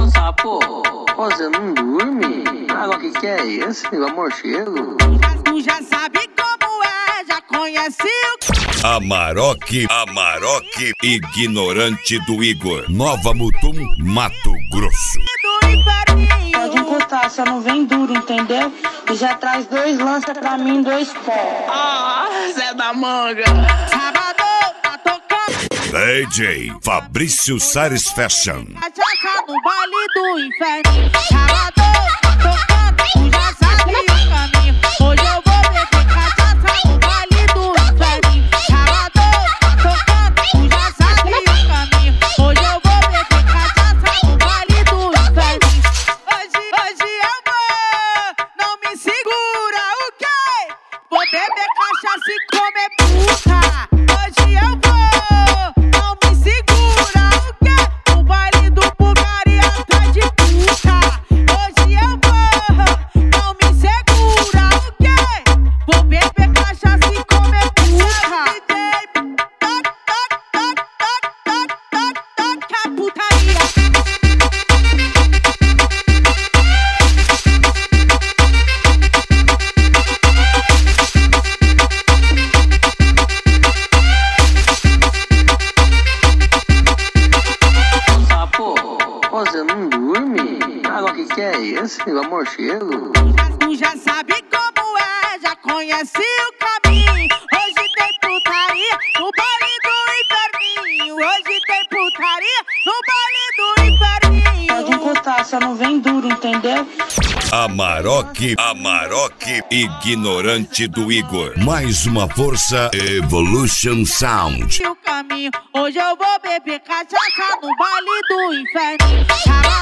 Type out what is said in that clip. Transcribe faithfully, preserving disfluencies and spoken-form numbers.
Sapo, você não dorme? Agora o que, que é esse? Igual morcego? Tu já sabe como é, já conhece o... Amarok, Amarok, ignorante do Igor. Nova Mutum, Mato Grosso. Pode encostar, só não vem duro, entendeu? E já traz dois lança pra mim, dois pó. Ah, Zé da Manga. Sábado tá tocando D J Fabrício Sares Fashion. a tchaca no baile do inferno. Sábado tá tocando, tu já sabe o caminho. Hoje eu vou beber cachaça no baile do inferno. Sábado tá tocando, tu já sabe o caminho. Hoje eu vou beber cachaça no baile do inferno. Hoje, hoje eu vou, não me segura, o quê? Vou beber cachaça e comer puta. Hoje eu vou, não me segura, o quê? No baile do Bulgária atrás de puta. Hoje eu vou, não me segura, o quê? Vou beber cachaça e comer puta. Toc, toc, toc, toc, toc, toc, toc, a putaria. Sapo, você não dorme? Agora o que, que é esse? Igual morcego? Tu já sabe como é, já conhece o caminho. Hoje tem putaria no baile do inferninho. Hoje tem putaria no baile do inferninho. Pode encostar, só não vem duro, entendeu? Amarok, Amarok, ignorante do Igor. Mais uma força, Evolution Sound. O caminho, hoje eu vou beber cachaça no baile do inferno.